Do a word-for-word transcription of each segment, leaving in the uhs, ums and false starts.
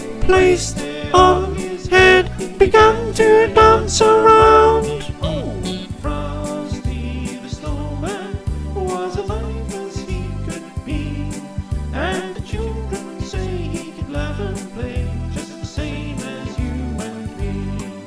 placed on his head, began to dance around. Oh, Frosty the Snowman was alive as he could be, and the children say he could laugh and play just the same as you and me.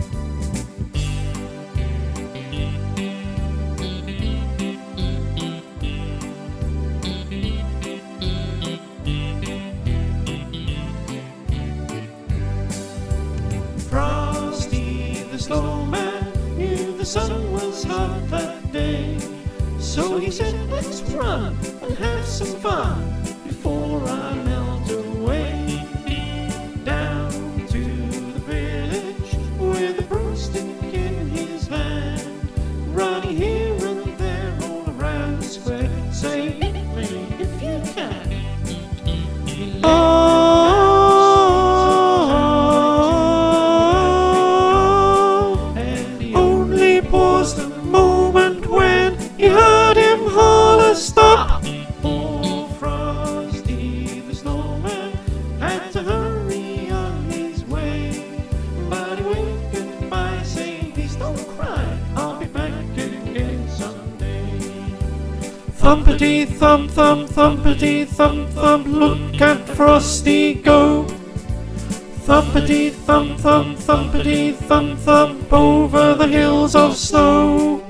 Frosty the Snowman knew the sun was hot that day, so he said, let's run and have some fun before I melt away. Down to the village with a broomstick in his hand, running here and there all around the square, saying, hit me if you can. He Paused a moment when he heard him holler, stop! Poor Frosty the Snowman had to hurry on his way, but he waved goodbye, saying, please don't cry, I'll be back again someday. Thumpity thump thump, thumpity thump thump, look at Frosty go. Thumpity thump thump, thumpity thump thump, over the hills of snow.